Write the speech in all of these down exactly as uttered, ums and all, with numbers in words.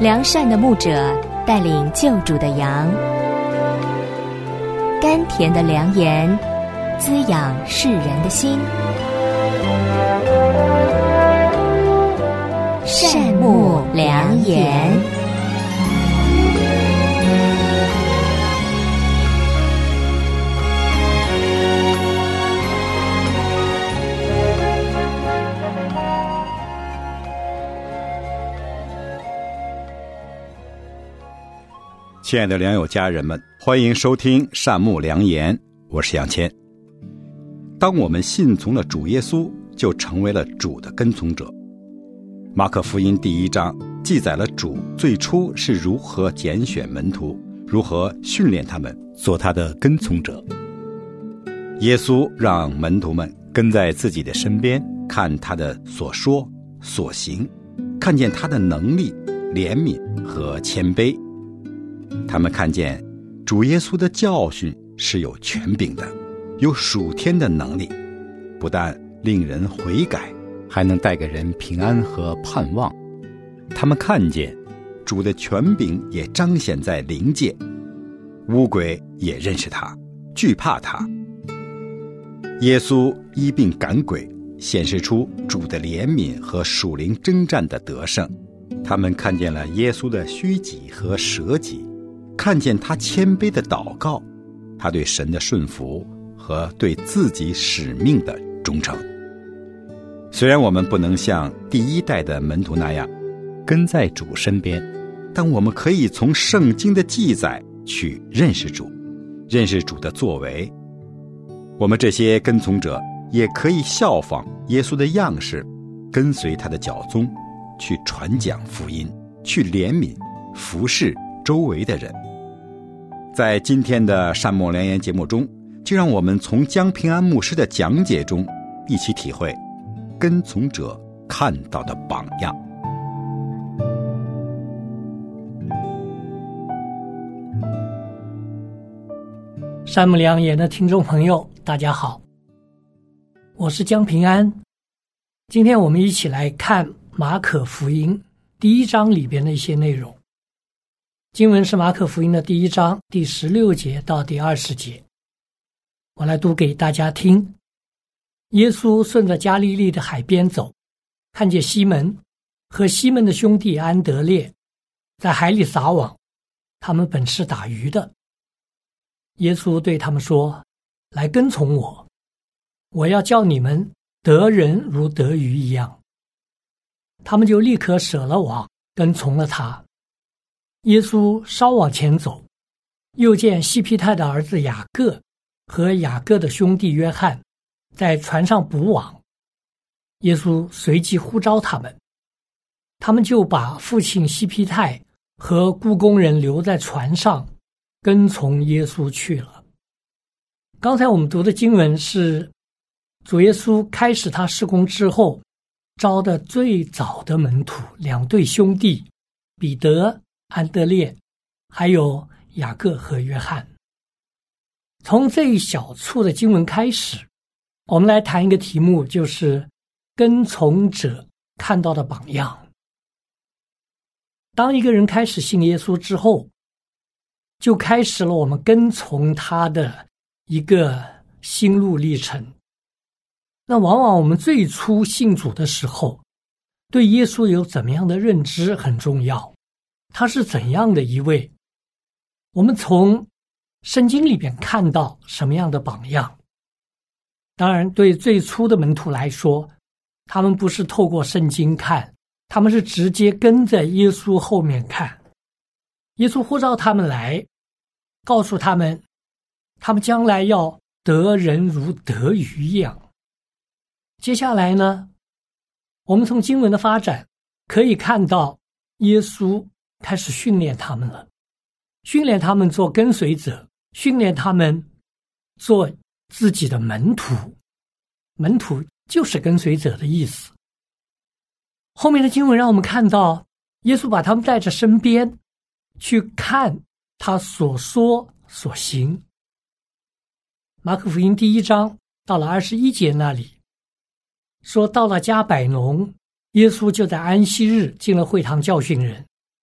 良善的牧者带领救主的羊，甘甜的良言滋养世人的心。善牧良言。 亲爱的良友家人们，欢迎收听善牧良言，我是杨谦。当我们信从了主耶稣，就成为了主的跟从者。马可福音第一章记载了主最初是如何拣选门徒，如何训练他们做他的跟从者。耶稣让门徒们跟在自己的身边，看他的所说所行，看见他的能力、怜悯和谦卑。他们看见主耶稣的教训是有权柄的，有属天的能力，不但令人悔改，还能带给人平安和盼望。他们看见主的权柄也彰显在灵界，污鬼也认识他，惧怕他。耶稣医病赶鬼，显示出主的怜悯和属灵征战的得胜。他们看见了耶稣的虚己和舍己，看见他谦卑的祷告，他对神的顺服和对自己使命的忠诚。虽然我们不能像第一代的门徒那样跟在主身边，但我们可以从圣经的记载去认识主，认识主的作为。我们这些跟从者也可以效仿耶稣的样式，跟随他的脚踪，去传讲福音，去怜悯服侍周围的人。在今天的善牧良言节目中，就让我们从江平安牧师的讲解中一起体会跟从者看到的榜样。 善牧良言的听众朋友，大家好，我是江平安。今天我们一起来看马可福音第一章里边的一些内容。经文是马可福音的第一章第十六节到第二十节，我来读给大家听。耶稣顺着加利利的海边走，看见西门和西门的兄弟安德烈在海里撒网，他们本是打鱼的。耶稣对他们说：来跟从我，我要叫你们得人如得鱼一样。他们就立刻舍了网，跟从了他。耶稣稍往前走，又见西庇太的儿子雅各和雅各的兄弟约翰在船上捕网。耶稣随即呼召他们，他们就把父亲西庇太和雇工人留在船上，跟从耶稣去了。刚才我们读的经文是主耶稣开始他事工之后招的最早的门徒，两对兄弟彼得、安德烈，还有雅各和约翰。从这一小处的经文开始，我们来谈一个题目，就是跟从者看到的榜样。当一个人开始信耶稣之后，就开始了我们跟从他的一个心路历程。那往往我们最初信主的时候，对耶稣有怎么样的认知很重要，他是怎样的一位，我们从圣经里边看到什么样的榜样。当然对最初的门徒来说，他们不是透过圣经看，他们是直接跟着耶稣后面看。耶稣呼召他们来，告诉他们他们将来要得人如得鱼一样。接下来呢，我们从经文的发展可以看到耶稣开始训练他们了，训练他们做跟随者，训练他们做自己的门徒。门徒就是跟随者的意思。后面的经文让我们看到耶稣把他们带着身边去看他所说所行。马可福音第一章到了二十一节那里说，到了加百农，耶稣就在安息日进了会堂教训人。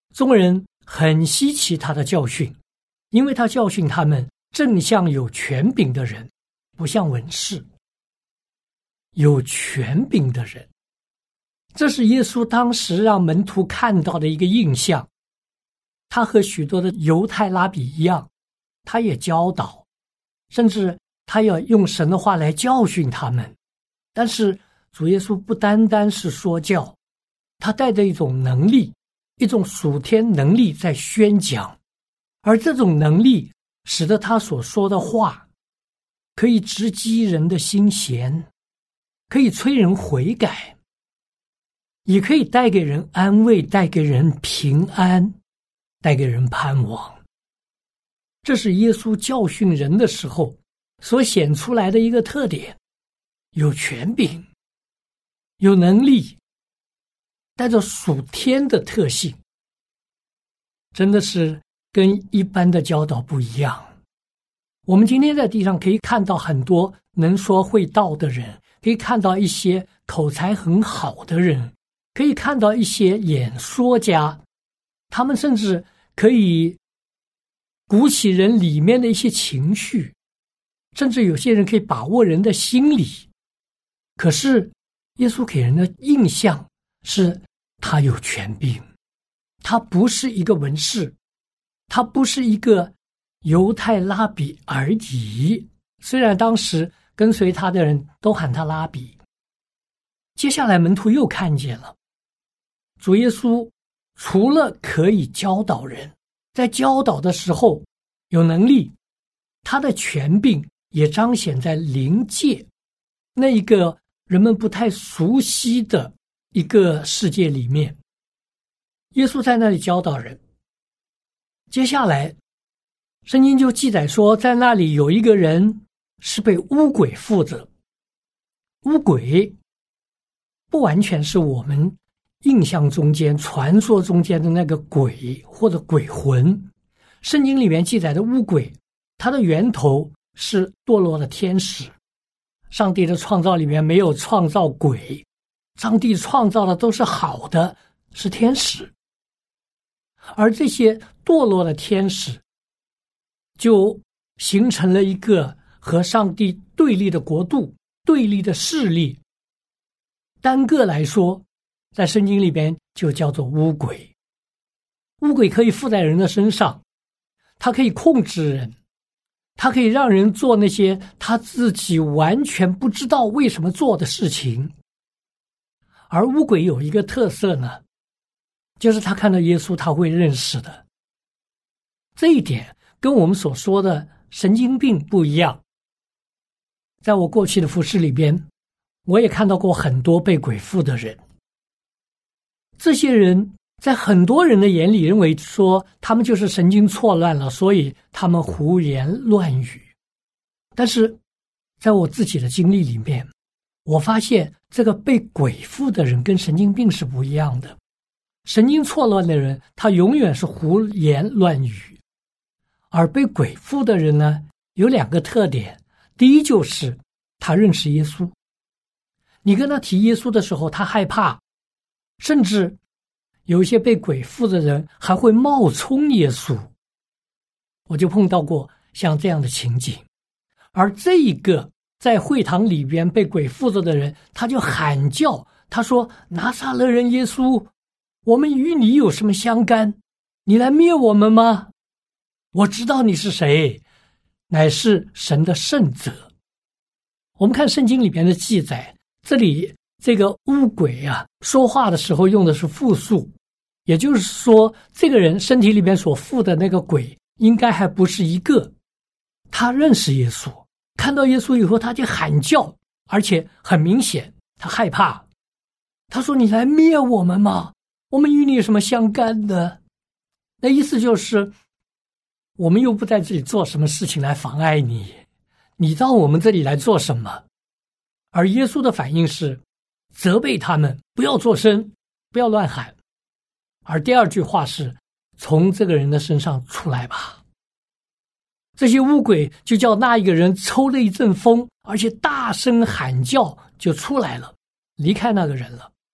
众人很稀奇他的教训，因为他教训他们正像有权柄的人，不像文士。有权柄的人，这是耶稣当时让门徒看到的一个印象。他和许多的犹太拉比一样，他也教导，甚至他要用神的话来教训他们。但是主耶稣不单单是说教，他带着一种能力，一种属天能力在宣讲，而这种能力使得他所说的话可以直击人的心弦，可以催人悔改，也可以带给人安慰，带给人平安，带给人盼望。这是耶稣教训人的时候所显出来的一个特点，有权柄，有能力，带着属天的特性，真的是跟一般的教导不一样。我们今天在地上可以看到很多能说会道的人，可以看到一些口才很好的人，可以看到一些演说家，他们甚至可以鼓起人里面的一些情绪，甚至有些人可以把握人的心理。可是耶稣给人的印象是他有权柄，他不是一个文士，他不是一个犹太拉比而已，虽然当时跟随他的人都喊他拉比。接下来门徒又看见了主耶稣除了可以教导人，在教导的时候有能力，他的权柄也彰显在灵界那一个人们不太熟悉的一个世界里面。耶稣在那里教导人，接下来圣经就记载说，在那里有一个人是被污鬼附着。污鬼不完全是我们印象中间传说中间的那个鬼或者鬼魂，圣经里面记载的污鬼，它的源头是堕落的天使。上帝的创造里面没有创造鬼，上帝创造的都是好的，是天使。而这些堕落的天使就形成了一个和上帝对立的国度，对立的势力。单个来说，在圣经里边就叫做污鬼。污鬼可以附在人的身上，它可以控制人，它可以让人做那些他自己完全不知道为什么做的事情。而污鬼有一个特色呢，就是他看到耶稣他会认识的。这一点跟我们所说的神经病不一样。在我过去的服事里边，我也看到过很多被鬼附的人。这些人在很多人的眼里认为说他们就是神经错乱了，所以他们胡言乱语。但是在我自己的经历里面，我发现这个被鬼附的人跟神经病是不一样的。神经错乱的人他永远是胡言乱语，而被鬼附的人呢，有两个特点。第一就是他认识耶稣，你跟他提耶稣的时候他害怕，甚至有一些被鬼附的人还会冒充耶稣。我就碰到过像这样的情景。而这一个在会堂里边被鬼附着的人，他就喊叫，他说，拿撒勒人耶稣，我们与你有什么相干？你来灭我们吗？我知道你是谁，乃是神的圣者。我们看圣经里边的记载，这里这个污鬼啊，说话的时候用的是复数，也就是说这个人身体里边所附的那个鬼应该还不是一个。他认识耶稣，看到耶稣以后他就喊叫，而且很明显他害怕。他说，你来灭我们吗？我们与你有什么相干的？那意思就是我们又不在这里做什么事情来妨碍你，你到我们这里来做什么？而耶稣的反应是责备他们不要作声，不要乱喊。而第二句话是，从这个人的身上出来吧。这些污鬼就叫那一个人抽了一阵风，而且大声喊叫，就出来了，离开那个人了。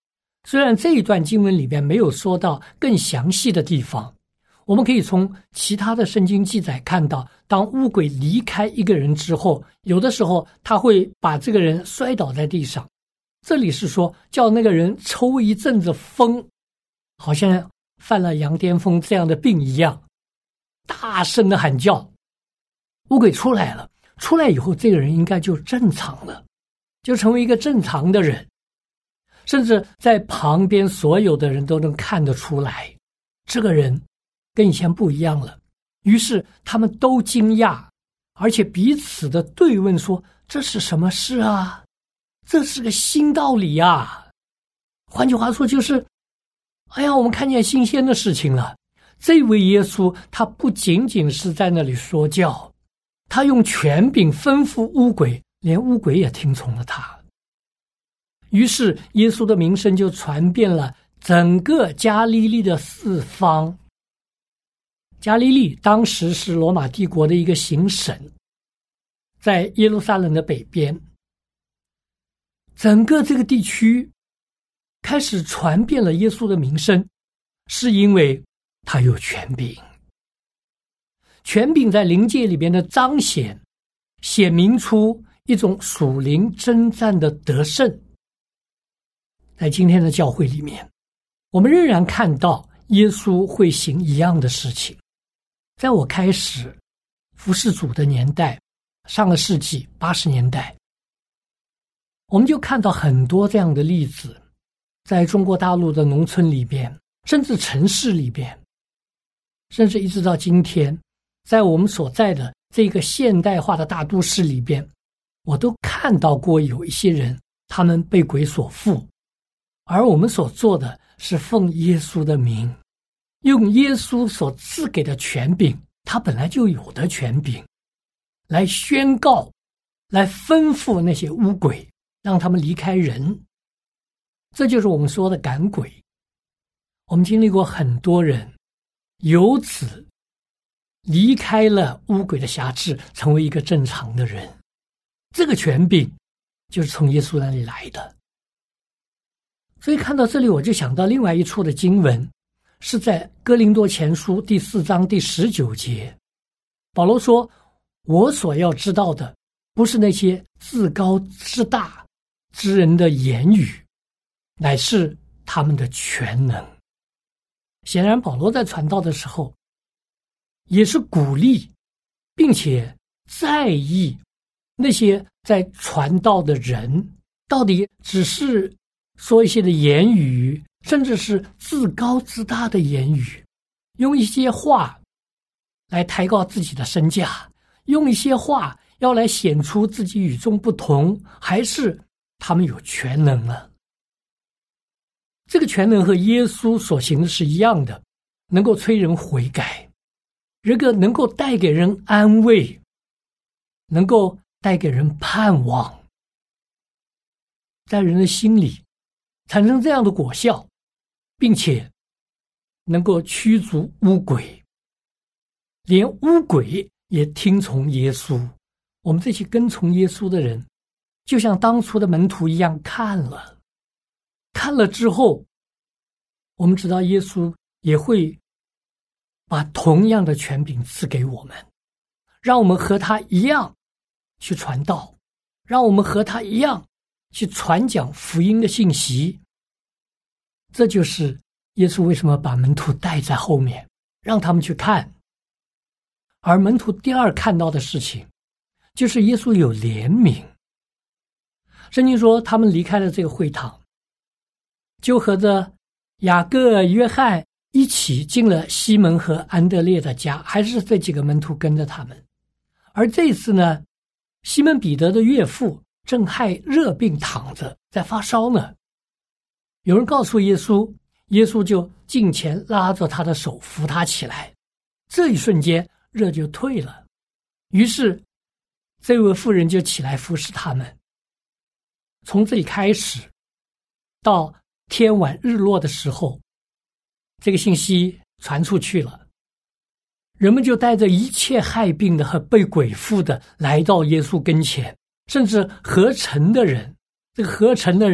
虽然这一段经文里边没有说到更详细的地方，我们可以从其他的圣经记载看到，当污鬼离开一个人之后，有的时候他会把这个人摔倒在地上。这里是说叫那个人抽一阵子风，好像犯了羊癫疯这样的病一样，大声的喊叫。污鬼出来了，出来以后这个人应该就正常了，就成为一个正常的人，甚至在旁边所有的人都能看得出来，这个人跟以前不一样了。于是他们都惊讶，而且彼此的对问说，这是什么事啊？这是个新道理啊。换句话说就是，哎呀，我们看见新鲜的事情了。这位耶稣他不仅仅是在那里说教，他用权柄吩咐污鬼，连污鬼也听从了他。于是耶稣的名声就传遍了整个加利利的四方。加利利当时是罗马帝国的一个行省，在耶路撒冷的北边，整个这个地区开始传遍了耶稣的名声，是因为他有权柄。权柄在灵界里边的彰显，显明出一种属灵征战的得胜。在今天的教会里面，我们仍然看到耶稣会行一样的事情。在我开始服侍主的年代，上个世纪八十年代，我们就看到很多这样的例子，在中国大陆的农村里边，甚至城市里边，甚至一直到今天，在我们所在的这个现代化的大都市里边，我都看到过有一些人，他们被鬼所附，而我们所做的是奉耶稣的名，用耶稣所赐给的权柄，他本来就有的权柄，来宣告，来吩咐那些污鬼，让他们离开人。这就是我们说的赶鬼。我们经历过很多人由此离开了污鬼的辖制，成为一个正常的人。这个权柄就是从耶稣那里来的。所以看到这里，我就想到另外一处的经文，是在哥林多前书第四章第十九节。保罗说，我所要知道的不是那些自高自大之人的言语，乃是他们的全能。显然保罗在传道的时候也是鼓励并且在意那些在传道的人到底只是说一些的言语，甚至是自高自大的言语，用一些话来抬高自己的身价，用一些话要来显出自己与众不同，还是他们有全能呢？这个全能和耶稣所行的是一样的，能够催人悔改，这个能够带给人安慰，能够带给人盼望，在人的心里产生这样的果效，并且能够驱逐污鬼，连污鬼也听从耶稣。我们这些跟从耶稣的人，就像当初的门徒一样，看了看了之后，我们知道耶稣也会把同样的权柄赐给我们，让我们和他一样去传道，让我们和他一样去传讲福音的信息。这就是耶稣为什么把门徒带在后面，让他们去看。而门徒第二看到的事情，就是耶稣有怜悯。圣经说他们离开了这个会堂，就和着雅各、约翰一起进了西门和安德烈的家，还是这几个门徒跟着他们。而这次呢，西门彼得的岳父正害热病躺着，在发烧呢。有人告诉耶稣，耶稣就近前拉着他的手扶他起来，这一瞬间热就退了。于是这位妇人就起来服侍他们。从这里开始到天晚日落的时候，这个信息传出去了，人们就带着一切害病的和被鬼附的来到耶稣跟前，甚至合城的人，这个合城的人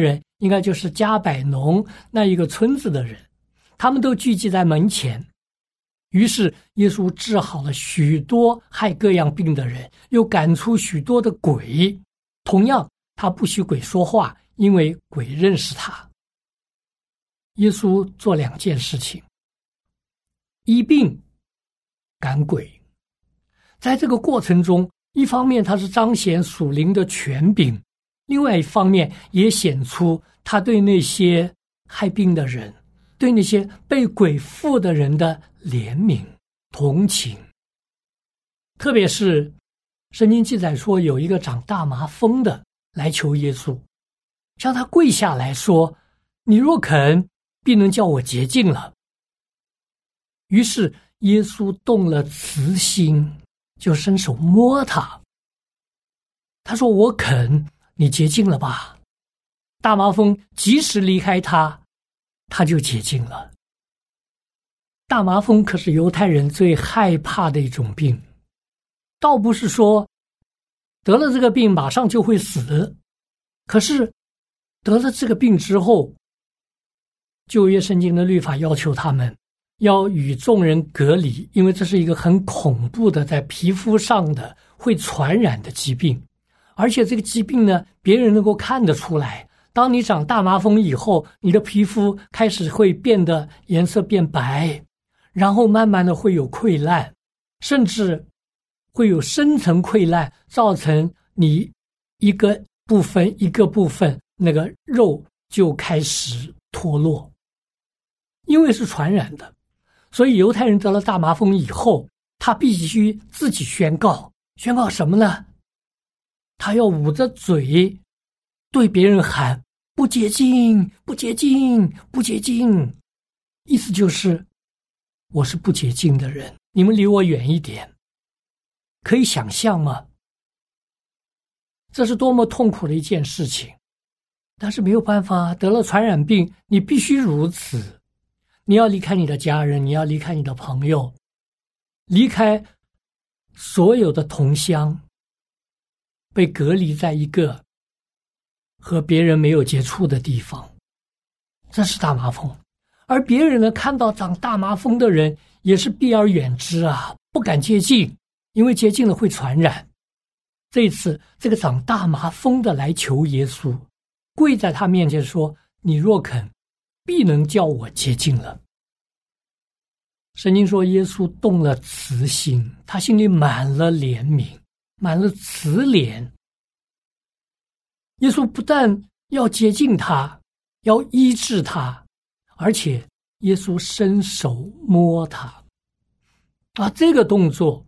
应该就是加百农那一个村子的人，他们都聚集在门前。于是耶稣治好了许多害各样病的人，又赶出许多的鬼。同样，他不许鬼说话，因为鬼认识他。耶稣做两件事情：医病、赶鬼。在这个过程中，一方面他是彰显属灵的权柄，另外一方面也显出他对那些害病的人，对那些被鬼附的人的怜悯、同情。特别是圣经记载说，有一个长大麻风的来求耶稣，向他跪下来说：你若肯，必能叫我洁净了。于是耶稣动了慈心，就伸手摸他。他说：我肯，你洁净了吧。大麻风即时离开他，他就洁净了。大麻风可是犹太人最害怕的一种病，倒不是说得了这个病马上就会死，可是得了这个病之后，旧约圣经的律法要求他们要与众人隔离，因为这是一个很恐怖的在皮肤上的会传染的疾病。而且这个疾病呢，别人能够看得出来，当你长大麻风以后，你的皮肤开始会变得颜色变白，然后慢慢的会有溃烂，甚至会有深层溃烂，造成你一个部分一个部分那个肉就开始脱落。因为是传染的，所以犹太人得了大麻风以后，他必须自己宣告。宣告什么呢？他要捂着嘴对别人喊：不洁净，不洁净，不洁净。意思就是我是不洁净的人，你们离我远一点。可以想象吗？这是多么痛苦的一件事情。但是没有办法，得了传染病，你必须如此。你要离开你的家人，你要离开你的朋友，离开所有的同乡，被隔离在一个和别人没有接触的地方。这是大麻风。而别人呢，看到长大麻风的人也是避而远之啊，不敢接近，因为接近了会传染。这一次这个长大麻风的来求耶稣，跪在他面前说：你若肯，必能叫我洁净了。圣经说耶稣动了慈心，他心里满了怜悯，满了慈怜。耶稣不但要洁净他，要医治他，而且耶稣伸手摸他。啊，这个动作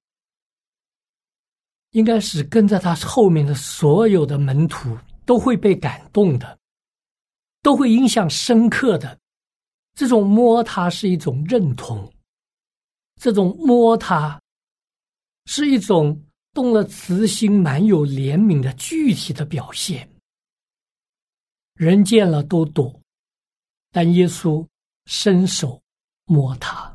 应该是跟在他后面的所有的门徒都会被感动的，都会印象深刻的。这种摸他是一种认同，这种摸他是一种动了慈心、满有怜悯的具体的表现。人见了都躲，但耶稣伸手摸他。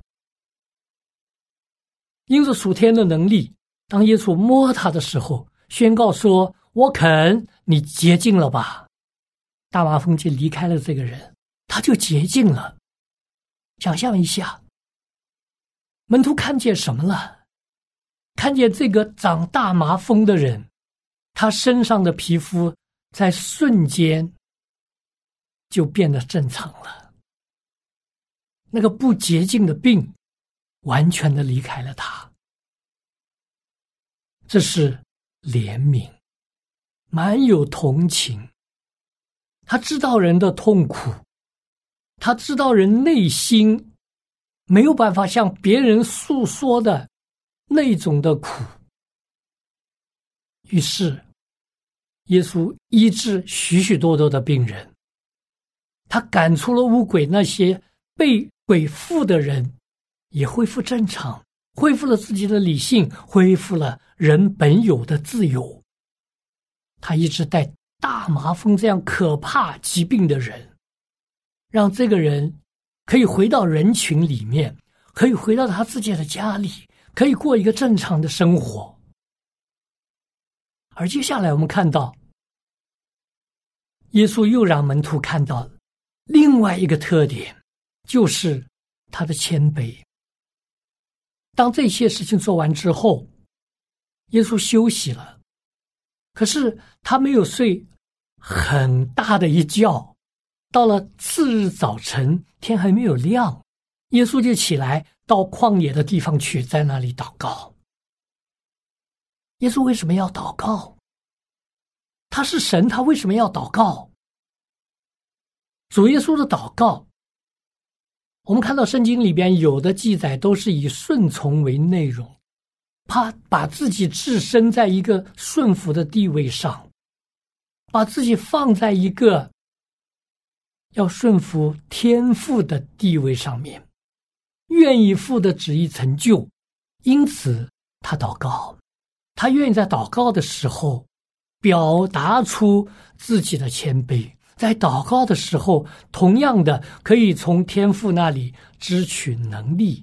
因着属天的能力，当耶稣摸他的时候，宣告说：我肯，你洁净了吧。大麻风就离开了这个人，他就洁净了。想象一下，门徒看见什么了？看见这个长大麻风的人，他身上的皮肤在瞬间就变得正常了，那个不洁净的病完全的离开了他。这是怜悯，满有同情。他知道人的痛苦，他知道人内心没有办法向别人诉说的那种的苦。于是耶稣医治许许多多的病人，他赶出了污鬼，那些被鬼附的人也恢复正常，恢复了自己的理性，恢复了人本有的自由。他一直带大麻风这样可怕疾病的人，让这个人可以回到人群里面，可以回到他自己的家里，可以过一个正常的生活。而接下来我们看到耶稣又让门徒看到另外一个特点，就是他的谦卑。当这些事情做完之后，耶稣休息了，可是他没有睡很大的一觉。到了次日早晨，天还没有亮，耶稣就起来到旷野的地方去，在那里祷告。耶稣为什么要祷告？他是神，他为什么要祷告？主耶稣的祷告，我们看到圣经里边有的记载都是以顺从为内容，他把自己置身在一个顺服的地位上，把自己放在一个要顺服天父的地位上面，愿意父的旨意成就，因此他祷告。他愿意在祷告的时候表达出自己的谦卑，在祷告的时候同样的可以从天父那里支取能力。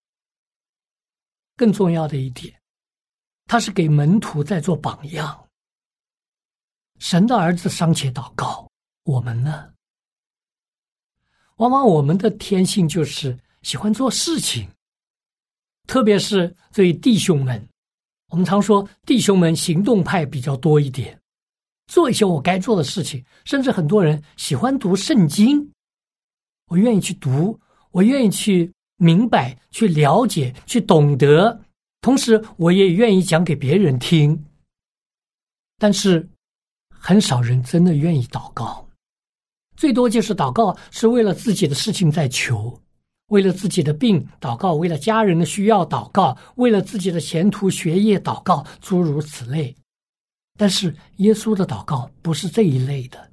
更重要的一点，他是给门徒在做榜样。神的儿子尚且祷告，我们呢？往往我们的天性就是喜欢做事情，特别是对弟兄们，我们常说弟兄们行动派比较多一点，做一些我该做的事情，甚至很多人喜欢读圣经，我愿意去读，我愿意去明白，去了解，去懂得，同时我也愿意讲给别人听。但是很少人真的愿意祷告，最多就是祷告是为了自己的事情在求，为了自己的病祷告，为了家人的需要祷告，为了自己的前途学业祷告，诸如此类。但是耶稣的祷告不是这一类的，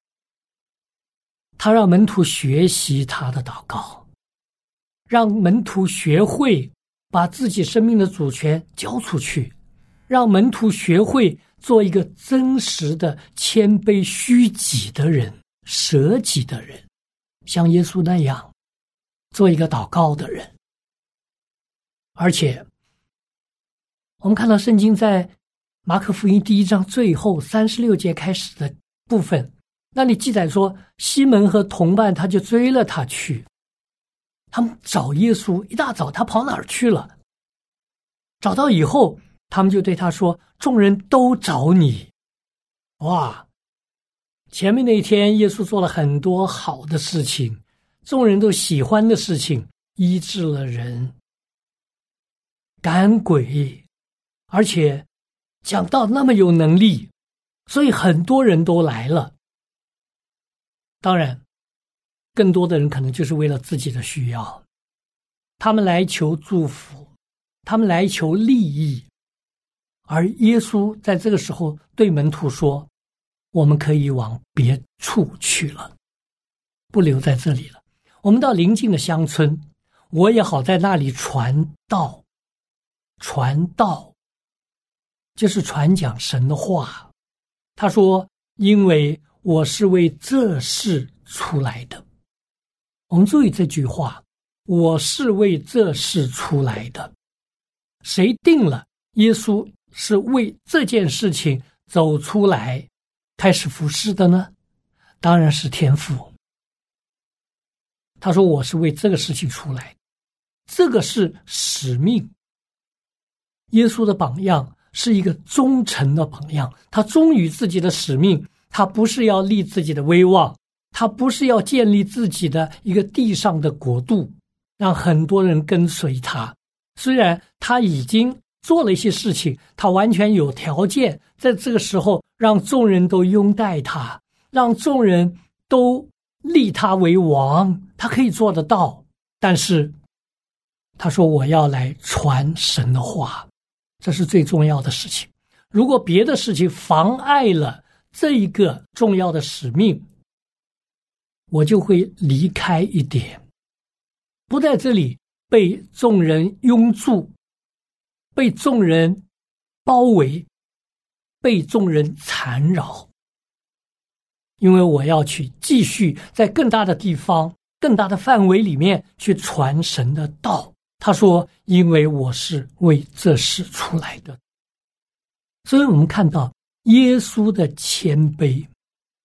他让门徒学习他的祷告，让门徒学会把自己生命的主权交出去，让门徒学会做一个真实的谦卑虚己的人，舍己的人，像耶稣那样做一个祷告的人。而且我们看到圣经在马可福音第一章最后三十六节开始的部分，那里记载说，西门和同伴他就追了他去，他们找耶稣，一大早他跑哪儿去了？找到以后，他们就对他说，众人都找你。哇，前面那一天耶稣做了很多好的事情，众人都喜欢的事情，医治了人，赶鬼，而且讲道那么有能力，所以很多人都来了。当然更多的人可能就是为了自己的需要，他们来求祝福，他们来求利益。而耶稣在这个时候对门徒说，我们可以往别处去了，不留在这里了，我们到邻近的乡村，我也好在那里传道。传道就是传讲神的话。他说，因为我是为这事出来的。我们注意这句话，我是为这事出来的。谁定了耶稣是为这件事情走出来开始服事的呢？当然是天父。他说，我是为这个事情出来，这个是使命。耶稣的榜样是一个忠诚的榜样，他忠于自己的使命，他不是要立自己的威望，他不是要建立自己的一个地上的国度，让很多人跟随他。虽然他已经做了一些事情，他完全有条件在这个时候让众人都拥戴他，让众人都立他为王，他可以做得到。但是他说，我要来传神的话，这是最重要的事情。如果别的事情妨碍了这一个重要的使命，我就会离开一点，不在这里被众人拥住，被众人包围，被众人缠绕。因为我要去继续在更大的地方，更大的范围里面去传神的道。他说，因为我是为这事出来的。所以我们看到耶稣的谦卑，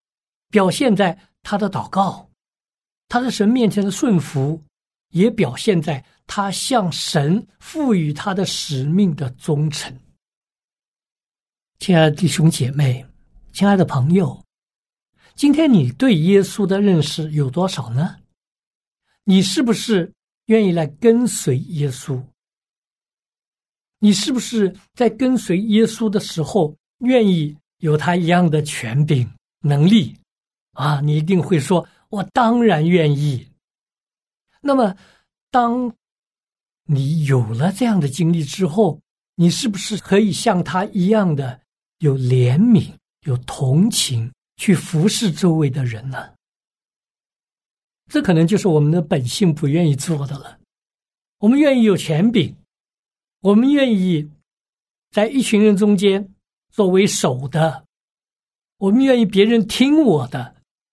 表现在他的祷告，他在神面前的顺服，也表现在他向神赋予他的使命的忠诚。亲爱的弟兄姐妹，亲爱的朋友，今天你对耶稣的认识有多少呢？你是不是愿意来跟随耶稣？你是不是在跟随耶稣的时候愿意有他一样的权柄能力啊？你一定会说，我当然愿意。那么当你有了这样的经历之后，你是不是可以像他一样的有怜悯有同情去服侍周围的人呢？这可能就是我们的本性不愿意做的了。我们愿意有权柄，我们愿意在一群人中间作为首的，我们愿意别人听我的。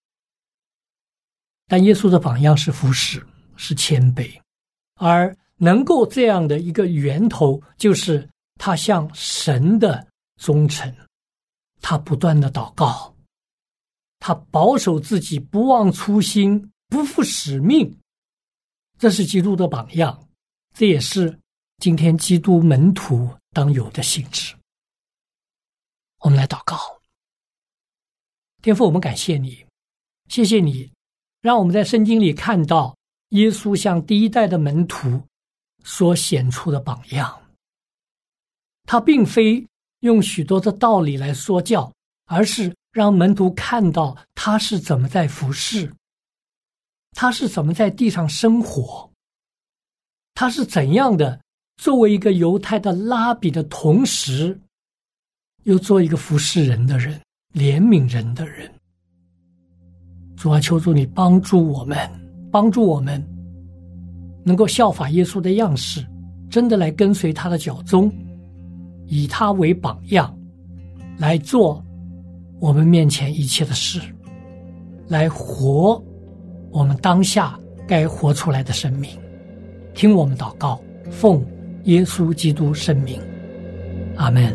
但耶稣的榜样是服侍，是谦卑，而能够这样的一个源头，就是他向神的忠诚，他不断的祷告，他保守自己，不忘初心，不负使命。这是基督的榜样，这也是今天基督门徒当有的性质。我们来祷告。天父，我们感谢你，谢谢你让我们在圣经里看到耶稣向第一代的门徒所显出的榜样。他并非用许多的道理来说教，而是让门徒看到他是怎么在服侍，他是怎么在地上生活，他是怎样的作为一个犹太的拉比的同时，又做一个服侍人的人，怜悯人的人。主啊，求主你帮助我们，帮助我们能够效法耶稣的样式，真的来跟随他的脚踪，以他为榜样，来做我们面前一切的事，来活我们当下该活出来的生命。听我们祷告，奉耶稣基督圣名，阿们。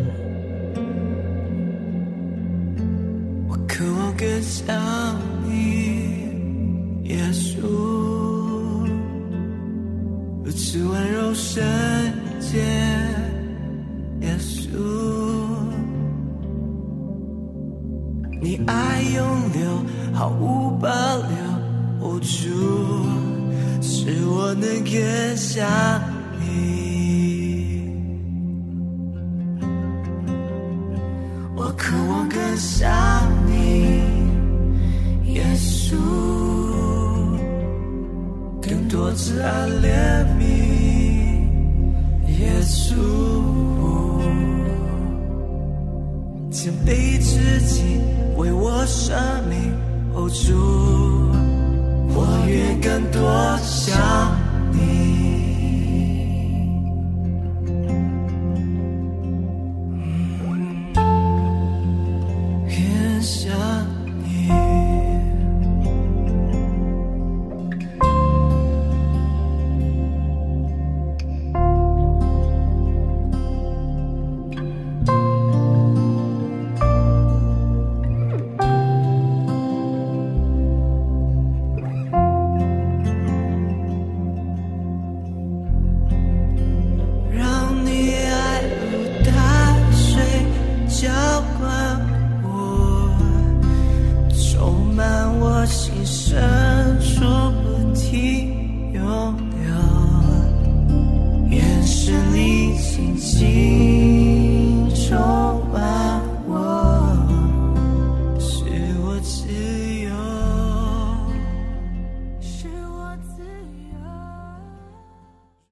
我渴望更像你，耶稣，如此温柔圣洁，耶稣，你爱永留，毫无保留，哦主，使我能更像你。我渴望更像你，耶稣，更多慈爱怜悯，耶稣，谦卑自己为我生命，哦主，我愿更多像你。更像你。心情